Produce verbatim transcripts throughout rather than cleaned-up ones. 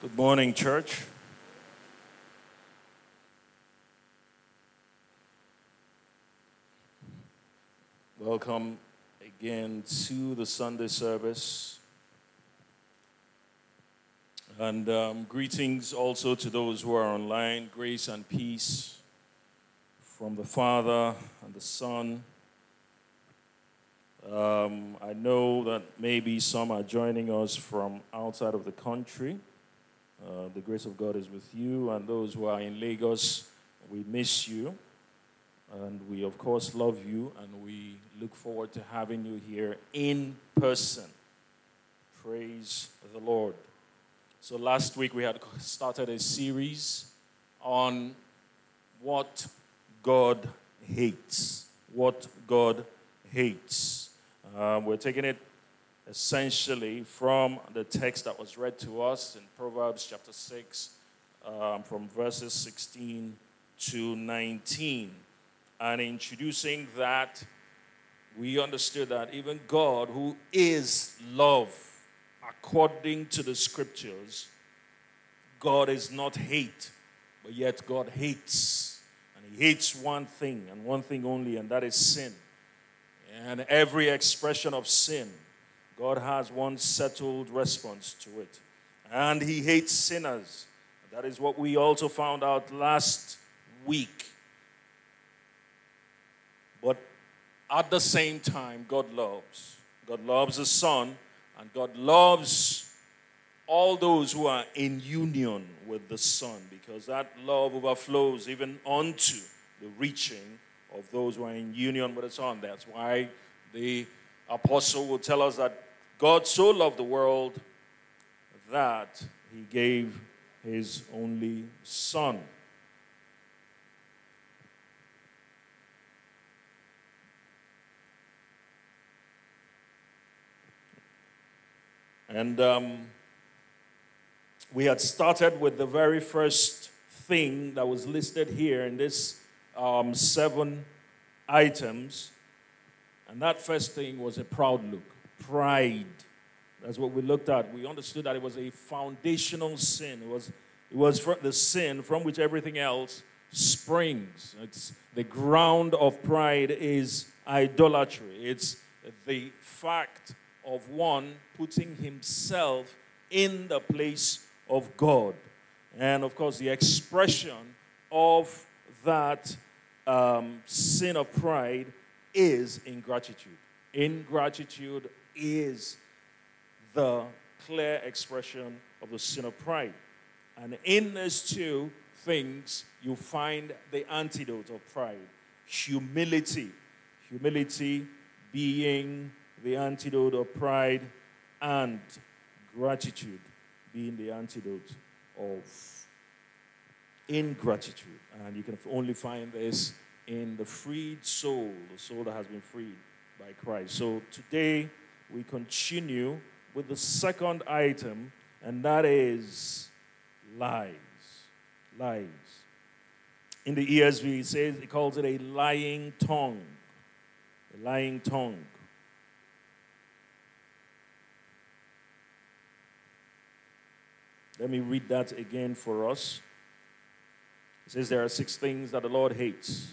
Good morning, church. Welcome again to the Sunday service. And um, greetings also to those who are online. Grace and peace from the Father and the Son. Um, I know that maybe some are joining us from outside of the country. Uh, the grace of God is with you, and those who are in Lagos, we miss you, and we of course love you, and we look forward to having you here in person. Praise the Lord. So last week we had started a series on what God hates. What God hates. Uh, we're taking it essentially from the text that was read to us in Proverbs chapter six, um, from verses sixteen to nineteen. And introducing that, we understood that even God, who is love, according to the scriptures, God is not hate, but yet God hates. And he hates one thing, and one thing only, and that is sin. And every expression of sin, God has one settled response to it. And he hates sinners. That is what we also found out last week. But at the same time, God loves. God loves the Son, and God loves all those who are in union with the Son, because that love overflows even onto the reaching of those who are in union with the Son. That's why the apostle will tell us that God so loved the world that he gave his only Son. And um, we had started with the very first thing that was listed here in this um, seven items. And that first thing was a proud look. Pride. That's what we looked at. We understood that it was a foundational sin. It was, it was the sin from which everything else springs. It's the ground of pride is idolatry. It's the fact of one putting himself in the place of God. And of course, the expression of that um, sin of pride is ingratitude. Ingratitude is the clear expression of the sin of pride. And in these two things, you find the antidote of pride. Humility. Humility being the antidote of pride, and gratitude being the antidote of ingratitude. And you can only find this in the freed soul, the soul that has been freed by Christ. So today we continue with the second item, and that is lies. Lies. In the E S V, it says, it calls it a lying tongue. A lying tongue. Let me read that again for us. It says there are six things that the Lord hates.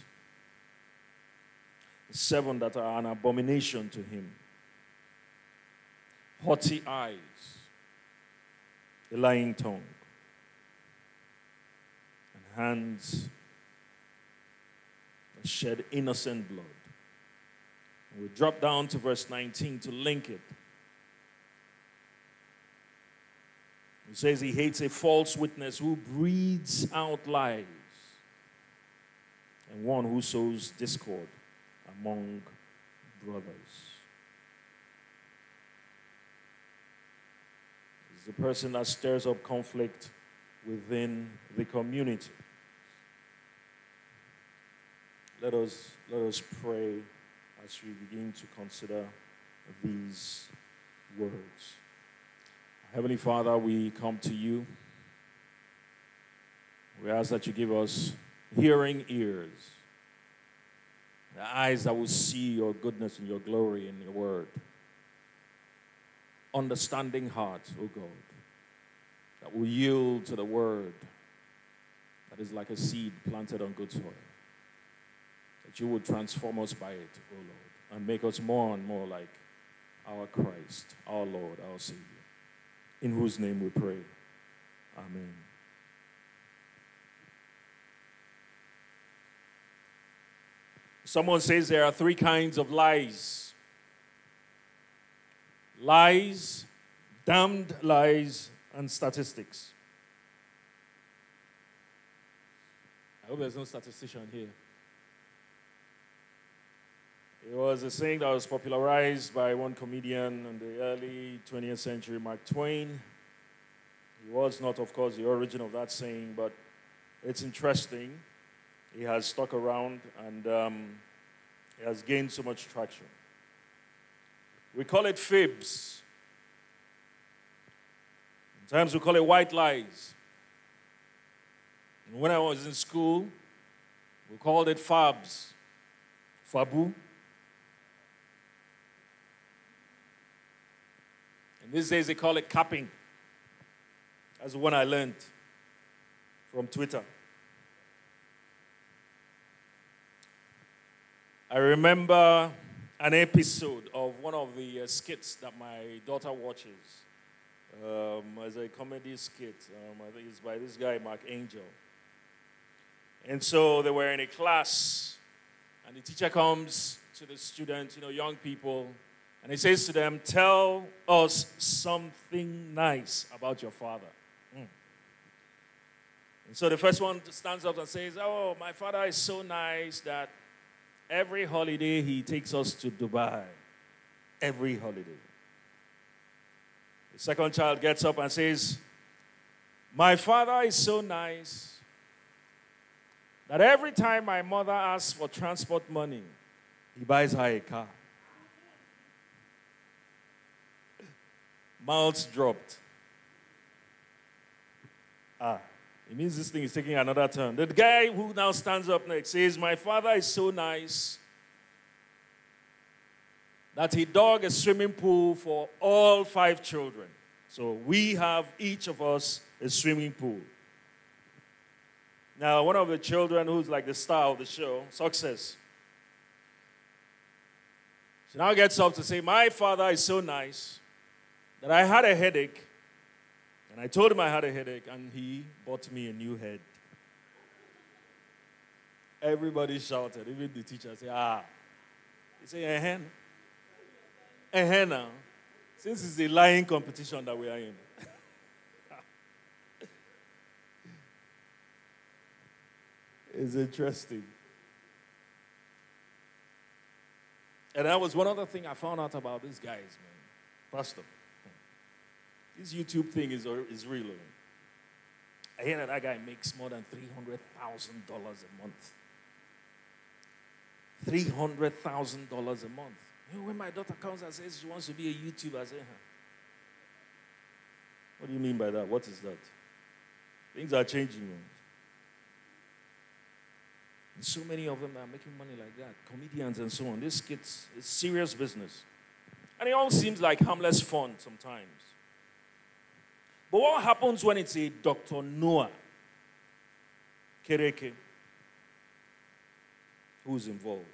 Seven that are an abomination to him. Haughty eyes, a lying tongue, and hands that shed innocent blood. And we drop down to verse nineteen to link it. It says he hates a false witness who breathes out lies, and one who sows discord among brothers. It's the person that stirs up conflict within the community. Let us, let us pray as we begin to consider these words. Heavenly Father, we come to you. We ask that you give us hearing ears, the eyes that will see your goodness and your glory in your word, understanding hearts, O God, that will yield to the word, that is like a seed planted on good soil. That you will transform us by it, O Lord, and make us more and more like our Christ, our Lord, our Savior, in whose name we pray. Amen. Someone says there are three kinds of lies. Lies, damned lies, and statistics. I hope there's no statistician here. It was a saying that was popularized by one comedian in the early twentieth century, Mark Twain. He was not, of course, the origin of that saying, but it's interesting. He has stuck around, and um, he has gained so much traction. We call it fibs. Sometimes we call it white lies. And when I was in school, we called it fabs. Fabu. And these days they call it capping. That's the one I learned from Twitter. I remember an episode of one of the uh, skits that my daughter watches. Um, as a comedy skit. Um, I think it's by this guy, Mark Angel. And so they were in a class, and the teacher comes to the students, you know, young people, and he says to them, tell us something nice about your father. Mm. And so the first one stands up and says, oh, my father is so nice that every holiday he takes us to Dubai. Every holiday. The second child gets up and says, my father is so nice that every time my mother asks for transport money, he buys her a car. Mouths dropped. Ah, it means this thing is taking another turn. The guy who now stands up next says, my father is so nice that he dug a swimming pool for all five children. So we have, each of us, a swimming pool. Now, one of the children who's like the star of the show, Success, she now gets up to say, my father is so nice that I had a headache, and I told him I had a headache, and he bought me a new head. Everybody shouted, even the teacher said, ah. He said, eh, eh, now. Since it's a lying competition that we are in. It's interesting. And that was one other thing I found out about these guys, man. Pastor. This YouTube thing is, is real. Man. I hear that that guy makes more than three hundred thousand dollars a month. three hundred thousand dollars a month. You know, when my daughter comes and says she wants to be a YouTuber, I say, huh? What do you mean by that? What is that? Things are changing. Man. And so many of them are making money like that. Comedians and so on. This skits is serious business. And it all seems like harmless fun sometimes. But what happens when it's a Doctor Noah Kereke who's involved?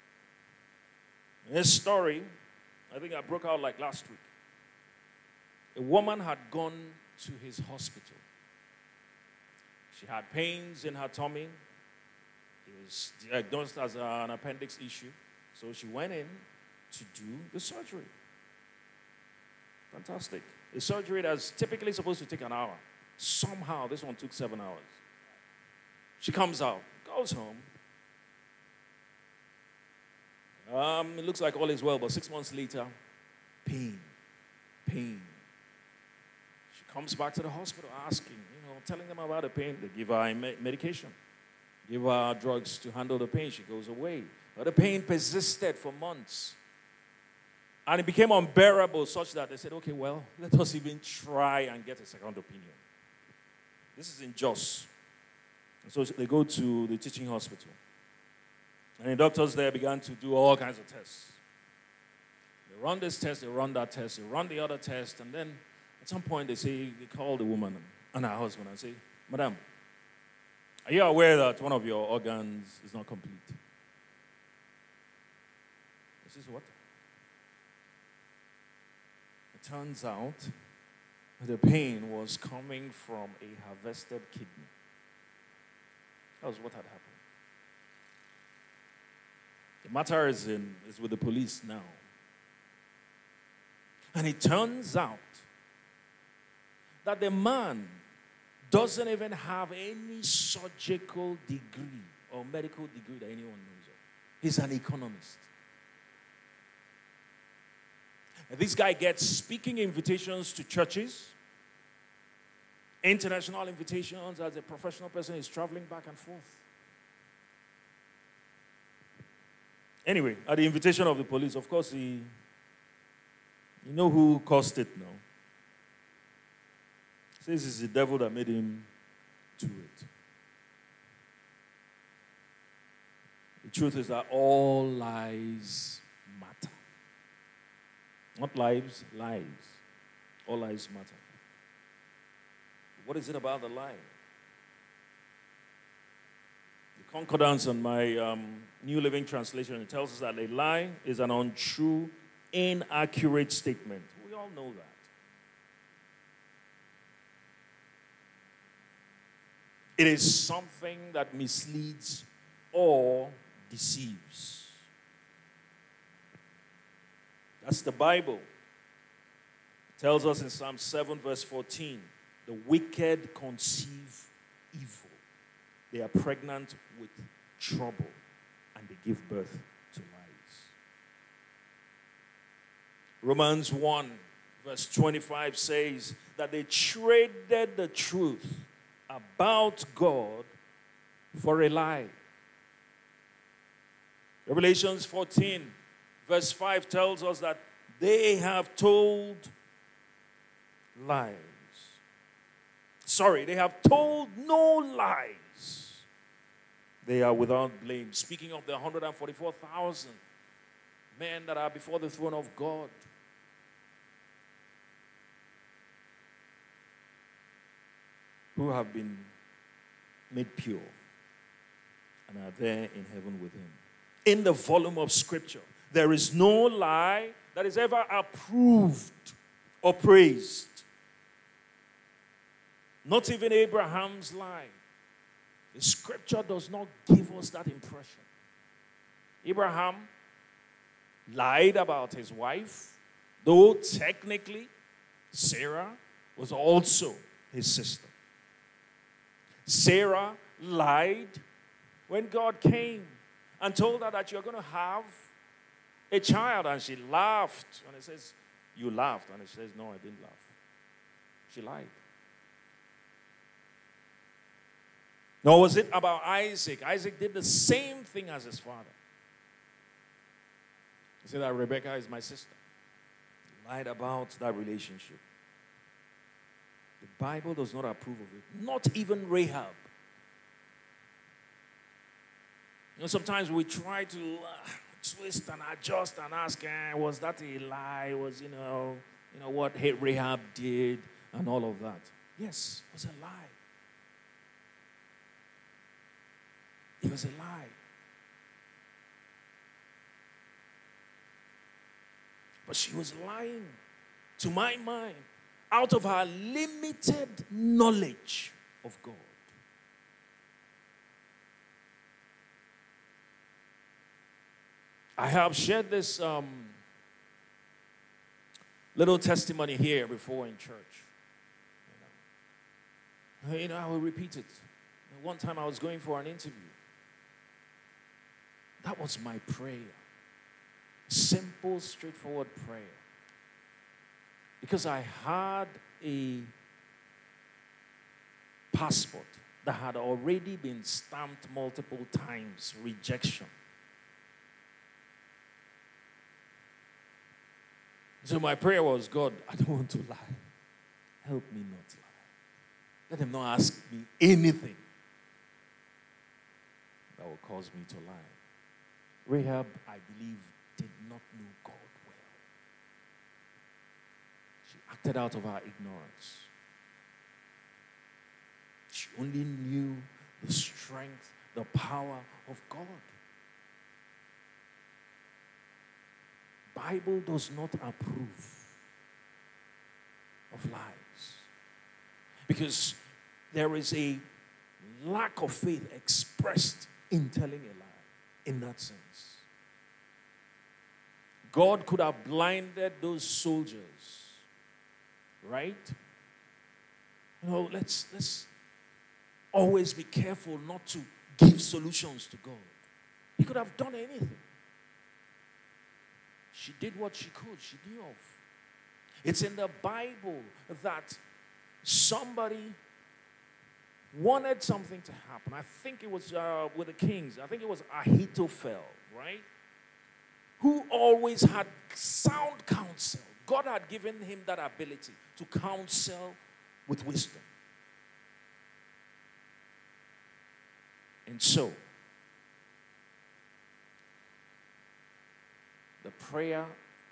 In this story, I think I broke out like last week. A woman had gone to his hospital. She had pains in her tummy. It was diagnosed as an appendix issue. So she went in to do the surgery. Fantastic. A surgery that's typically supposed to take an hour. Somehow, this one took seven hours. She comes out, goes home. Um, it looks like all is well, but six months later, pain, pain. She comes back to the hospital asking, you know, telling them about the pain. They give her medication, give her drugs to handle the pain. She goes away. But the pain persisted for months. And it became unbearable such that they said, okay, well, let us even try and get a second opinion. This is in Jos. And so they go to the teaching hospital. And the doctors there began to do all kinds of tests. They run this test, they run that test, they run the other test, and then at some point they say, they call the woman and her husband and say, Madam, are you aware that one of your organs is not complete? This is what? It turns out the pain was coming from a harvested kidney. That was what had happened. The matter is, in, is with the police now. And it turns out that the man doesn't even have any surgical degree or medical degree that anyone knows of. He's an economist. And this guy gets speaking invitations to churches, international invitations as a professional person. He's traveling back and forth. Anyway, at the invitation of the police, of course, he, you know who caused it now? Says it's the devil that made him do it. The truth is that all lies matter. Not lives, lies. All lies matter. What is it about the lie? The concordance on my um, New Living Translation, it tells us that a lie is an untrue, inaccurate statement. We all know that. It is something that misleads or deceives. That's the Bible. It tells us in Psalm seven, verse fourteen, the wicked conceive evil. They are pregnant with trouble, and they give birth to lies. Romans one, verse twenty-five says that they traded the truth about God for a lie. Revelations fourteen, verse five tells us that they have told lies. Sorry, they have told no lies. They are without blame. Speaking of the one hundred forty-four thousand men that are before the throne of God, who have been made pure and are there in heaven with him. In the volume of Scripture, there is no lie that is ever approved or praised. Not even Abraham's lie. The Scripture does not give us that impression. Abraham lied about his wife, though technically Sarah was also his sister. Sarah lied when God came and told her that you're going to have a child, and she laughed. And it says, you laughed. And it says, no, I didn't laugh. She lied. Nor was it about Isaac. Isaac did the same thing as his father. He said that Rebekah is my sister. He lied about that relationship. The Bible does not approve of it. Not even Rahab. You know, sometimes we try to uh, twist and adjust and ask, eh, was that a lie? Was, you know, you know what Rahab did and all of that. Yes, it was a lie. It was a lie. But she was lying, to my mind, out of her limited knowledge of God. I have shared this um, little testimony here before in church. You know, you know I will repeat it. One time I was going for an interview. That was my prayer. Simple, straightforward prayer. Because I had a passport that had already been stamped multiple times, rejection. So my prayer was, God, I don't want to lie. Help me not lie. Let him not ask me anything that will cause me to lie. Rahab, I believe, did not know God well. She acted out of her ignorance. She only knew the strength, the power of God. Bible does not approve of lies. Because there is a lack of faith expressed in telling a lie in that sense. God could have blinded those soldiers, right? You know, let's, let's always be careful not to give solutions to God. He could have done anything. She did what she could, she knew of. It's in the Bible that somebody wanted something to happen. I think it was uh, with the kings. I think it was Ahithophel, right? Who always had sound counsel. God had given him that ability to counsel with wisdom. And so, the prayer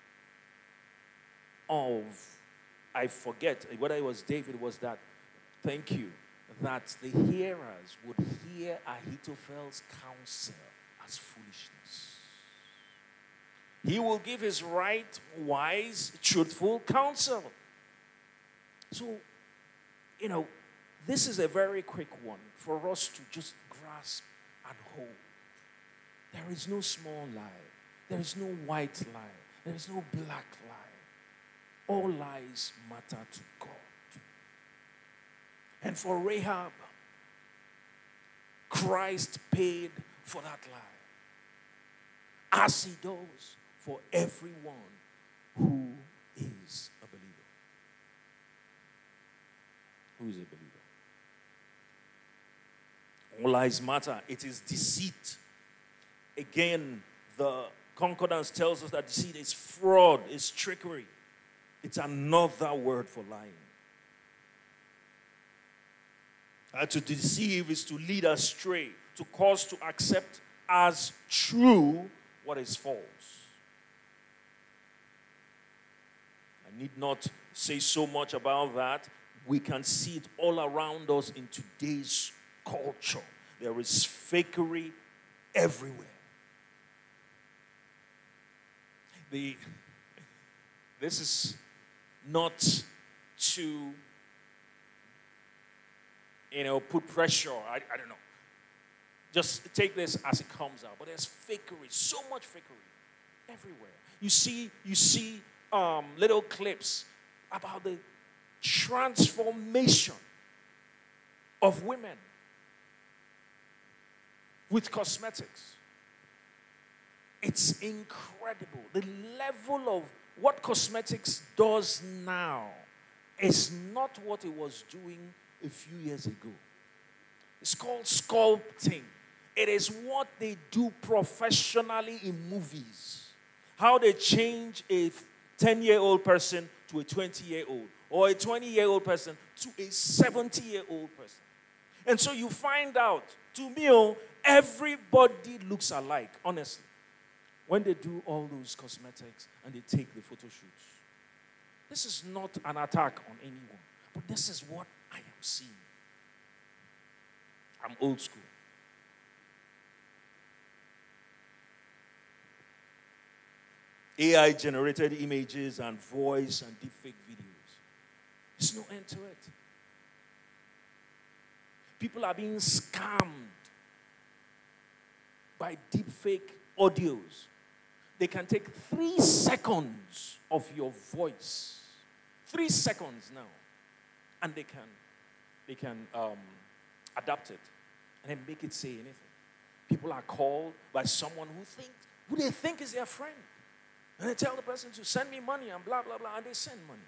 of, I forget whether it was David, was that, thank you, that the hearers would hear Ahithophel's counsel as foolishness. He will give his right, wise, truthful counsel. So, you know, this is a very quick one for us to just grasp and hold. There is no small lie. There is no white lie. There is no black lie. All lies matter to God. And for Rahab, Christ paid for that lie, as he does for everyone who is a believer. Who is a believer? All lies matter. It is deceit. Again, the concordance tells us that deceit is fraud, is trickery. It's another word for lying. Uh, to deceive is to lead astray, to cause to accept as true what is false. I need not say so much about that. We can see it all around us in today's culture. There is fakery everywhere. The, this is not to, you know, put pressure. I, I don't know. Just take this as it comes out. But there's fakery, so much fakery everywhere. You see, you see um, little clips about the transformation of women with cosmetics. It's incredible. The level of what cosmetics does now is not what it was doing a few years ago. It's called sculpting. It is what they do professionally in movies. How they change a ten-year-old person to a twenty-year-old, or a twenty-year-old person to a seventy-year-old person. And so you find out, to me, everybody looks alike, honestly, when they do all those cosmetics and they take the photo shoots. This is not an attack on anyone, but this is what I am seeing. I'm old school. A I-generated images and voice and deepfake videos. There's no end to it. People are being scammed by deepfake audios. They can take three seconds of your voice. Three seconds now. And they can, they can um, adapt it and then make it say anything. People are called by someone who thinks, who they think is their friend. And they tell the person to send me money and blah, blah, blah, and they send money.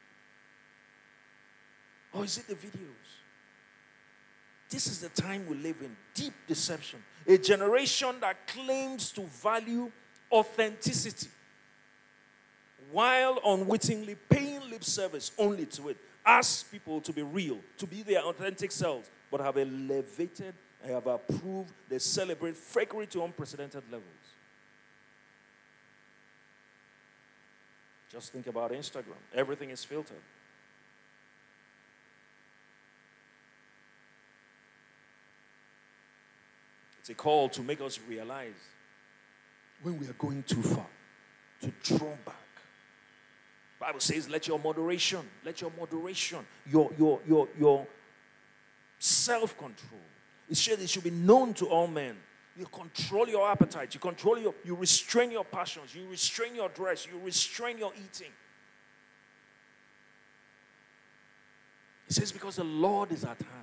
Or is it the videos? This is the time we live in, deep deception. A generation that claims to value authenticity while unwittingly paying lip service only to it. Ask people to be real, to be their authentic selves, but have elevated, have approved, they celebrate fakery to unprecedented levels. Just think about Instagram. Everything is filtered. It's a call to make us realize when we are going too far, to draw back. The Bible says, let your moderation, let your moderation, your, your, your, your self-control. It said it should be known to all men. You control your appetite. You control your, you restrain your passions. You restrain your dress. You restrain your eating. It says because the Lord is at hand.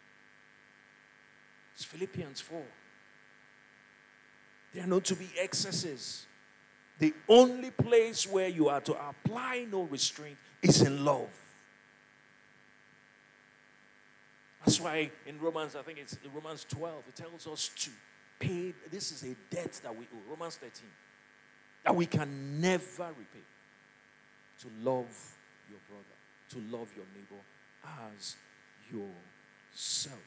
It's Philippians four. There are not to be excesses. The only place where you are to apply no restraint is in love. That's why in Romans, I think it's in Romans twelve, it tells us to pay. This is a debt that we owe. Romans thirteen. That we can never repay. To love your brother. To love your neighbor as yourself.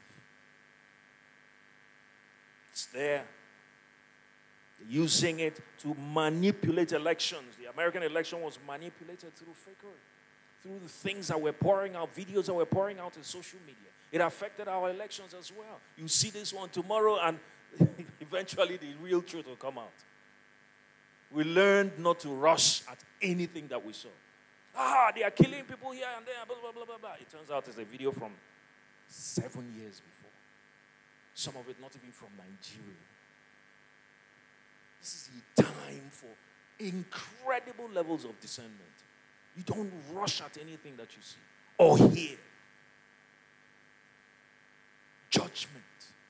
It's there. They're using it to manipulate elections. The American election was manipulated through fakery. Through the things that were pouring out, videos that were pouring out in social media. It affected our elections as well. You see this one tomorrow and eventually the real truth will come out. We learned not to rush at anything that we saw. Ah, they are killing people here and there, blah, blah, blah, blah, blah. It turns out it's a video from seven years before. Some of it not even from Nigeria. This is the time for incredible levels of discernment. You don't rush at anything that you see or hear. Judgment.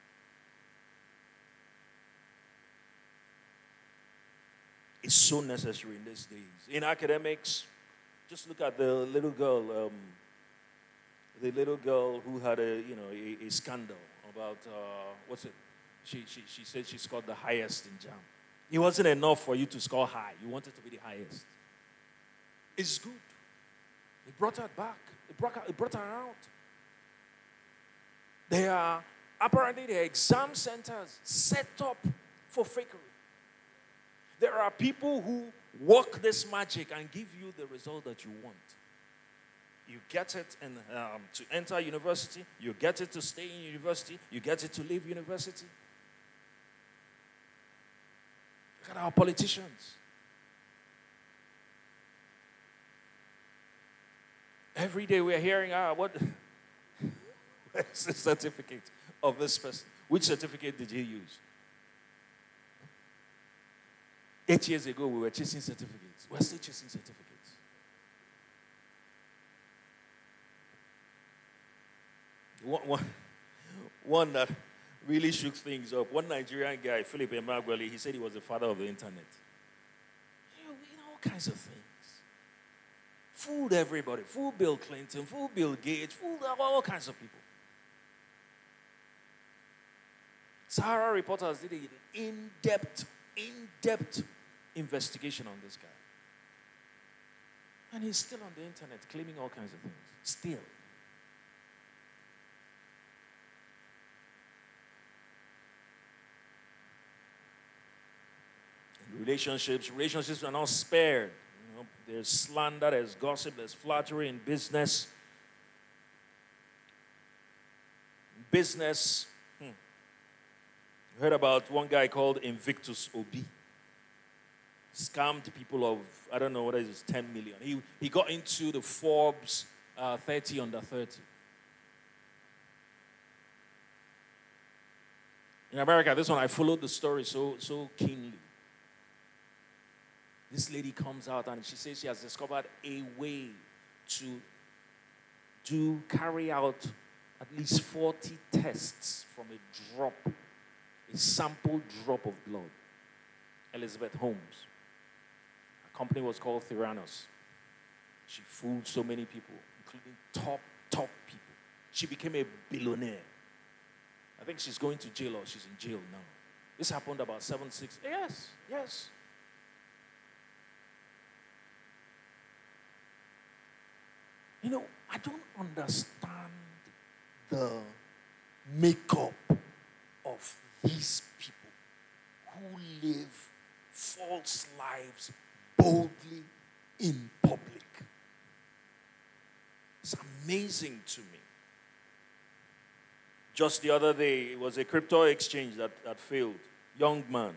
Is so necessary in these days. In academics, just look at the little girl, um, the little girl who had a, you know, a, a scandal about, uh, what's it? She, she, she said she scored the highest in JAM. It wasn't enough for you to score high. You wanted to be the highest. It's good. It brought her back. It brought her, it brought her out. They are, apparently, there are exam centers set up for fakery. There are people who work this magic and give you the result that you want. You get it in, um, to enter university. You get it to stay in university. You get it to leave university. Look at our politicians. Every day we're hearing, ah, what? Where's the certificate of this person? Which certificate did he use? Eight years ago, we were chasing certificates. We're still chasing certificates. One, one, one that really shook things up. One Nigerian guy, Philip Emeagwali, he said he was the father of the internet. You know, you know, all kinds of things. Fooled everybody. Fooled Bill Clinton. Fooled Bill Gates. Fooled all kinds of people. Sahara reporters did an in-depth, in-depth investigation on this guy. And he's still on the internet claiming all kinds of things. Still. In relationships, relationships are not spared. You know, there's slander, there's gossip, there's flattery in business. In business, hmm. I heard about one guy called Invictus Obi. Scammed people of, I don't know what it is, ten million. He, he got into the Forbes uh, thirty under thirty. In America, this one, I followed the story so, so keenly. This lady comes out and she says she has discovered a way to do, carry out at least forty tests from a drop, a sample drop of blood. Elizabeth Holmes. Her company was called Theranos. She fooled so many people, including top, top people. She became a billionaire. I think she's going to jail or she's in jail now. This happened about seven, six. Yes, yes. You know, I don't understand the makeup of these people who live false lives boldly in public. It's amazing to me. Just the other day, it was a crypto exchange that, that failed. Young man.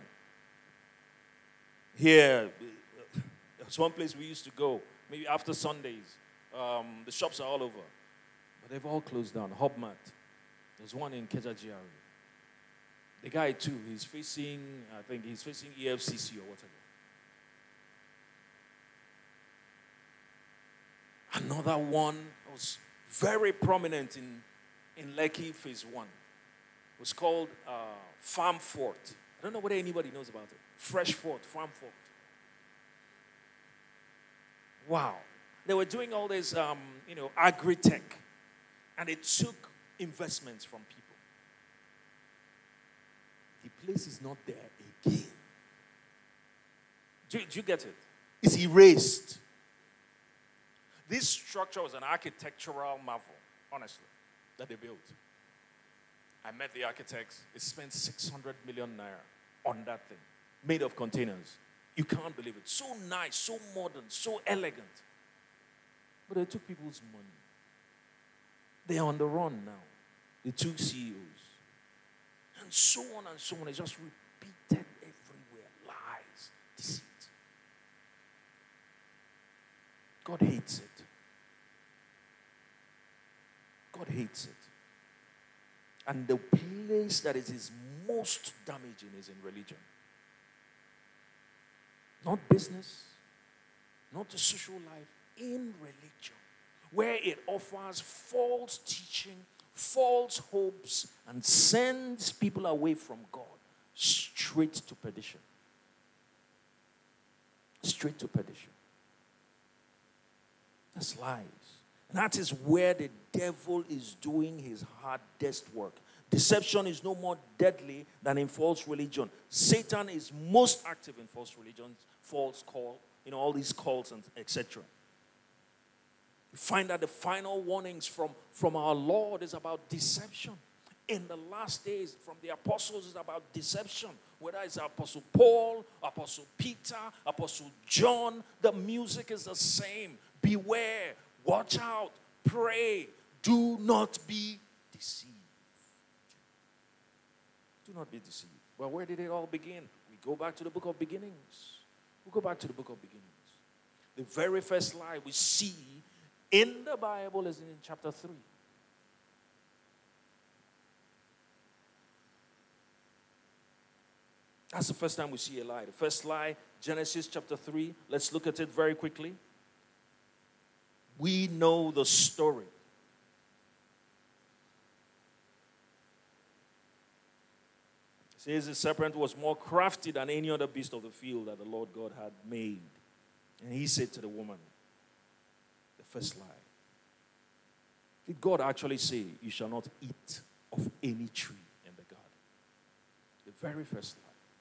Here, there's one place we used to go, maybe after Sundays. Um, the shops are all over. But they've all closed down. Hubmat. There's one in Kejajiari. The guy, too, he's facing, I think he's facing E F C C or whatever. Another one was very prominent in, in Lekki Phase one. It was called uh, Farm Fort. I don't know whether anybody knows about it. Fresh Fort, Farm Fort. Wow. They were doing all this, um, you know, agri-tech. And it took investments from people. The place is not there again. Do, do you get it? It's erased. This structure was an architectural marvel, honestly, that they built. I met the architects. They spent six hundred million naira on that thing, made of containers. You can't believe it. So nice, so modern, so elegant. But they took people's money. They are on the run now. The two C E Os. And so on and so on. It's just repeated everywhere. Lies, deceit. God hates it. God hates it. And the place that it is most damaging is in religion. Not business, not the social life, in religion, where it offers false teaching, false hopes, and sends people away from God straight to perdition. Straight to perdition. That's lies. And that is where the devil is doing his hardest work. Deception is no more deadly than in false religion. Satan is most active in false religions, false call, you know, all these calls and et cetera. You find that the final warnings from, from our Lord is about deception. In the last days, from the apostles, is about deception. Whether it's Apostle Paul, Apostle Peter, Apostle John, the music is the same. Beware, watch out, pray, do not be deceived. Do not be deceived. Well, where did it all begin? We go back to the book of beginnings. We go back to the book of beginnings. The very first lie we see in the Bible is in chapter three. That's the first time we see a lie. The first lie, Genesis chapter three. Let's look at it very quickly. We know the story. It says the serpent was more crafty than any other beast of the field that the Lord God had made. And he said to the woman, the first lie, did God actually say, you shall not eat of any tree in the garden? The very first lie.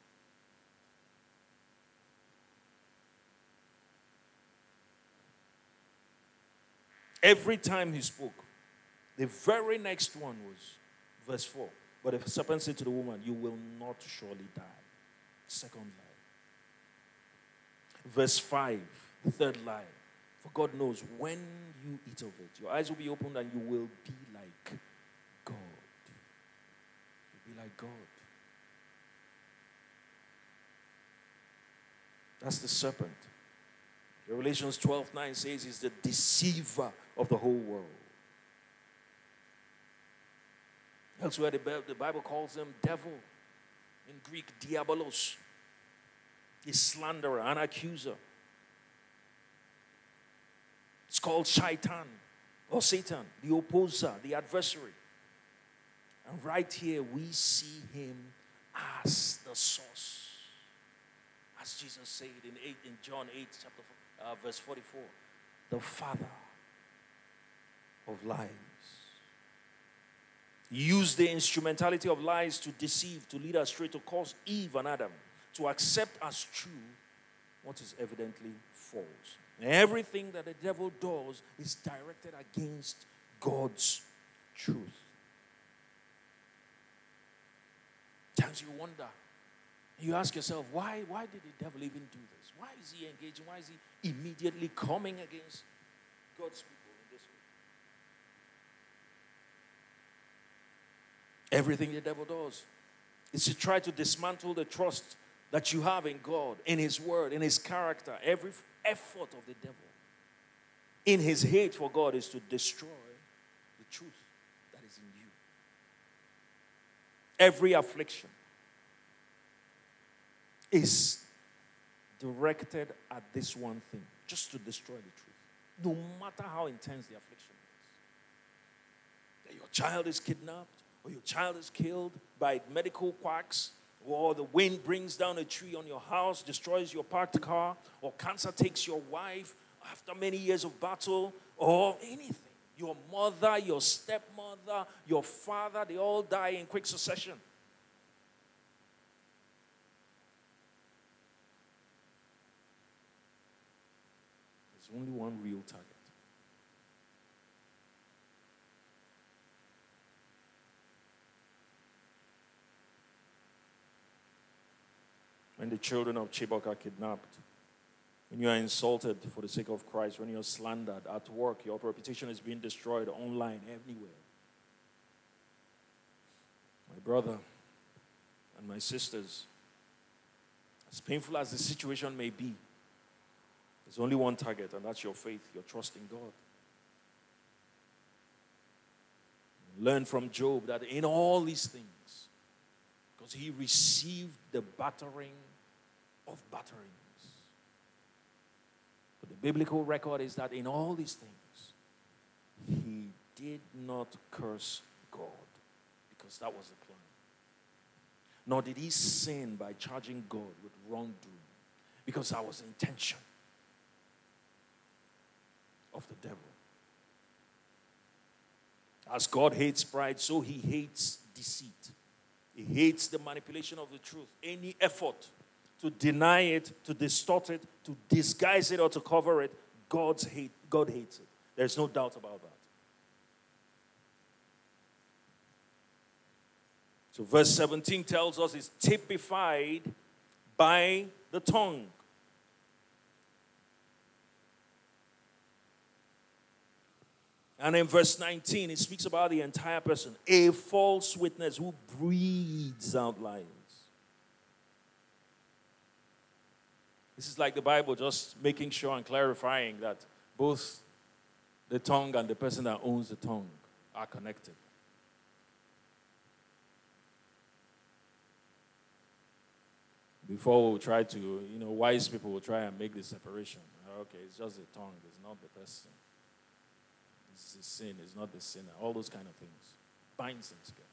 Every time he spoke, the very next one was verse four. But the serpent said to the woman, you will not surely die. Second lie. Verse five, the third lie. For God knows when you eat of it, your eyes will be opened and you will be like God. You'll be like God. That's the serpent. Revelations twelve nine says he's the deceiver of the whole world. Elsewhere, the Bible calls him devil. In Greek, diabolos. A slanderer, an accuser. It's called shaitan or Satan, the opposer, the adversary. And right here, we see him as the source. As Jesus said in, eight, in John eight, chapter four, uh, verse forty-four, the father of lies. He used the instrumentality of lies to deceive, to lead astray, to cause Eve and Adam to accept as true what is evidently false. And everything that the devil does is directed against God's truth. Sometimes you wonder, you ask yourself, why, why did the devil even do this? Why is he engaging? Why is he immediately coming against God's people in this way? Everything the devil does is to try to dismantle the trust that you have in God, in His Word, in His character. Every effort of the devil in his hate for God is to destroy the truth that is in you. Every affliction is directed at this one thing, just to destroy the truth. No matter how intense the affliction is. That your child is kidnapped, or your child is killed by medical quacks, or the wind brings down a tree on your house, destroys your parked car, or cancer takes your wife after many years of battle, or anything. Your mother, your stepmother, your father, they all die in quick succession. There's only one real target. When the children of Chibok are kidnapped, when you are insulted for the sake of Christ, when you're slandered at work, your reputation is being destroyed online, everywhere. My brother and my sisters, as painful as the situation may be, there's only one target, and that's your faith, your trust in God. Learn from Job that in all these things, because he received the battering of batterings. But the biblical record is that in all these things, he did not curse God, because that was the plan. Nor did he sin by charging God with wrongdoing, because that was the intention of the devil. As God hates pride, so he hates deceit. He hates the manipulation of the truth. Any effort to deny it, to distort it, to disguise it, or to cover it, God's hate, God hates it. There's no doubt about that. So verse seventeen tells us it's typified by the tongue. And in verse nineteen, it speaks about the entire person. A false witness who breathes out lies. This is like the Bible just making sure and clarifying that both the tongue and the person that owns the tongue are connected. Before we'll try to, you know, wise people will try and make the separation. Okay, it's just the tongue, it's not the person. It's the sin, it's not the sinner. All those kind of things. Binds them together.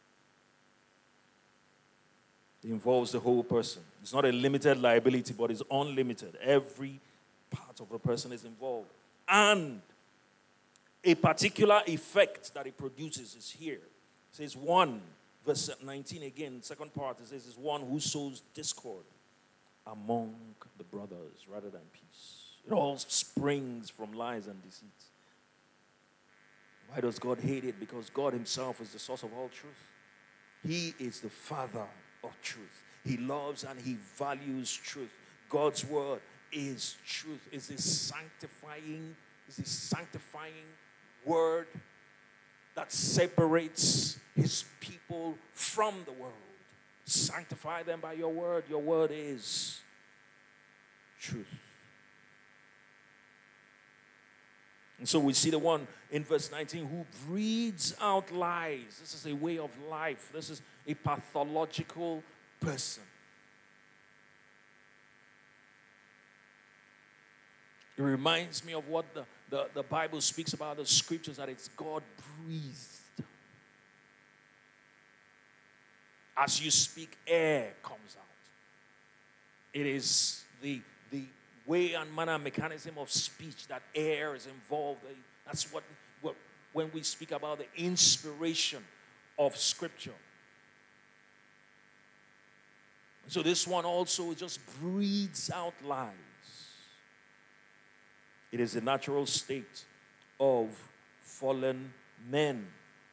It involves the whole person. It's not a limited liability, but it's unlimited. Every part of a person is involved. And a particular effect that it produces is here. It says one, verse nineteen again, second part, it says, is one who sows discord among the brothers rather than peace. It all springs from lies and deceit. Why does God hate it? Because God himself is the source of all truth. He is the Father of truth. He loves and he values truth. God's word is truth. Is a sanctifying, is a sanctifying word that separates his people from the world. Sanctify them by your word. Your word is truth. And so we see the one in verse nineteen who breathes out lies. This is a way of life. This is a pathological person. It reminds me of what the, the, the Bible speaks about, the scriptures, that it's God breathed. As you speak, air comes out. It is the, the way and manner and mechanism of speech that air is involved. That's what, what when we speak about the inspiration of Scripture. So this one also just breathes out lies. It is the natural state of fallen men.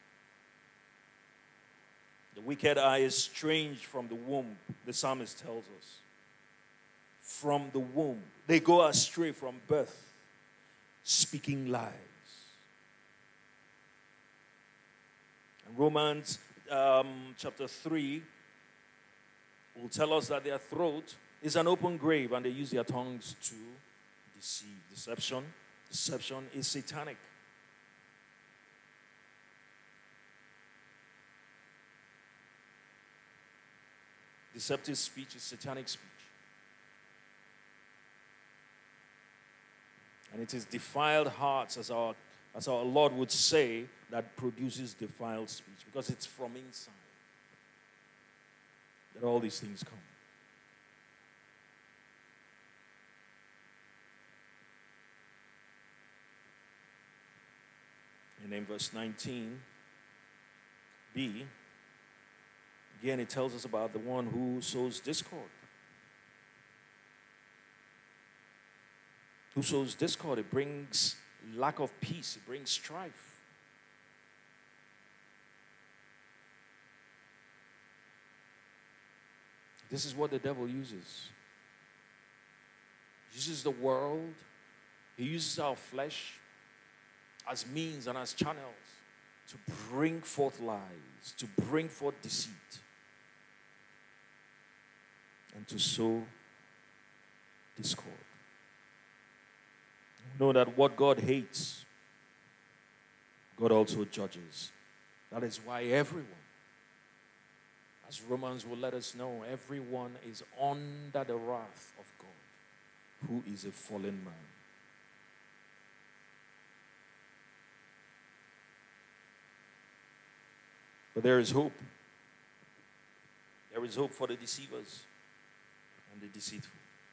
The wicked eye is strange from the womb, the psalmist tells us. From the womb. They go astray from birth, speaking lies. And Romans um, chapter three will tell us that their throat is an open grave and they use their tongues to deceive. Deception. Deception is satanic. Deceptive speech is satanic speech. And it is defiled hearts, as our, as our Lord would say, that produces defiled speech. Because it's from inside that all these things come. And in verse nineteen b, again it tells us about the one who sows discord. Who sows discord? It brings lack of peace. It brings strife. This is what the devil uses. He uses the world. He uses our flesh as means and as channels to bring forth lies, to bring forth deceit, and to sow discord. Know that what God hates, God also judges. That is why everyone, as Romans will let us know, everyone is under the wrath of God, who is a fallen man. But there is hope. There is hope for the deceivers and the deceitful.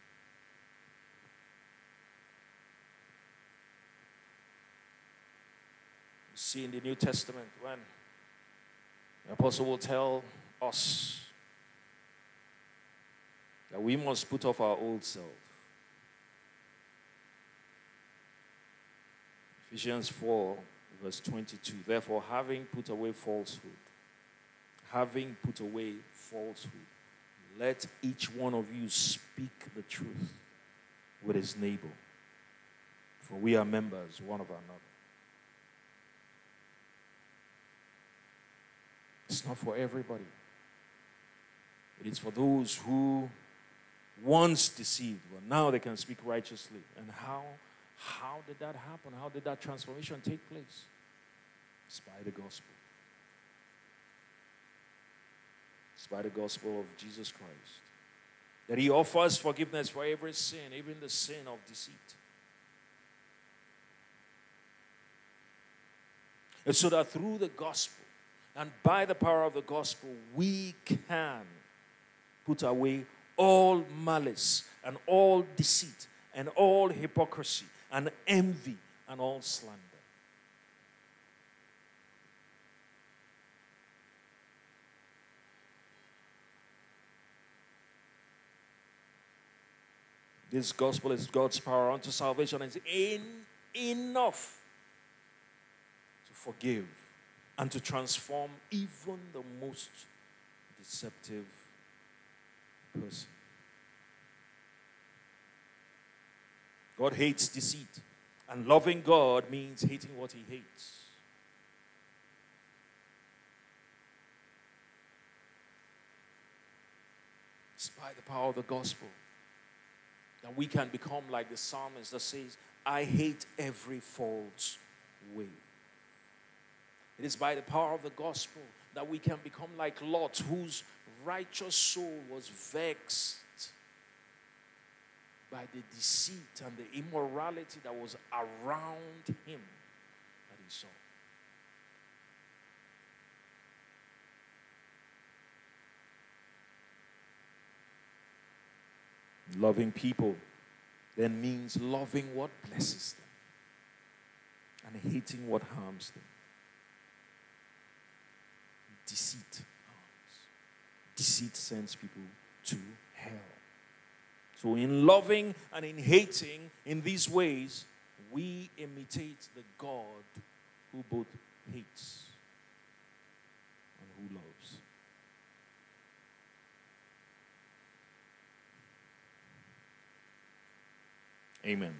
You see in the New Testament when the apostle will tell us that we must put off our old self. Ephesians four, verse twenty-two. Therefore, having put away falsehood, having put away falsehood, let each one of you speak the truth with his neighbor, for we are members one of another. It's not for everybody. It is for those who once deceived, but now they can speak righteously. And how, how did that happen? How did that transformation take place? It's by the gospel. It's by the gospel of Jesus Christ. That he offers forgiveness for every sin, even the sin of deceit. And so that through the gospel, and by the power of the gospel, we can put away all malice and all deceit and all hypocrisy and envy and all slander. This gospel is God's power unto salvation and is in, enough to forgive and to transform even the most deceptive person. God hates deceit. And loving God means hating what he hates. It's by the power of the gospel that we can become like the psalmist that says, I hate every false way. It is by the power of the gospel that we can become like Lot, whose righteous soul was vexed by the deceit and the immorality that was around him that he saw. Loving people then means loving what blesses them and hating what harms them. Deceit harms. Deceit sends people to hell. So in loving and in hating in these ways, we imitate the God who both hates and who loves. Amen.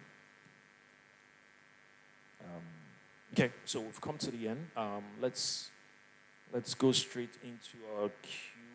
Um, okay, so we've come to the end. Um, let's let's go straight into our Q